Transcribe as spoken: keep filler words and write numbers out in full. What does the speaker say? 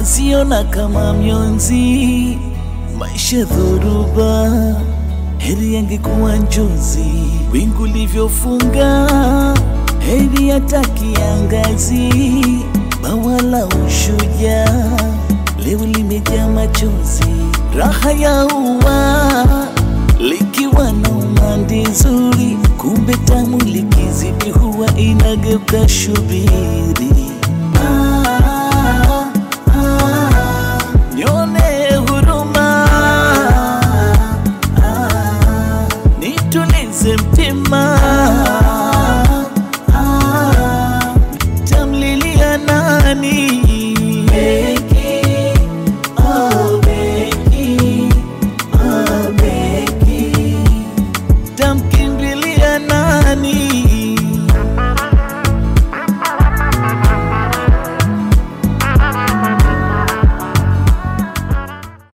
naziona kama mionzi, maisha dhoruba, heri yangekuwa njozi. Wingu livyofunga, heri hata kiangazi. Bawa la ushujaa, leo limejaa machozi. Raha ya ua, likiwa na umande nzuri, kumbe tamu likizidi huwa inageuka shubiri. Ah, ah, nione huruma, ah, nitulize mtima, ah, tamlilia nani?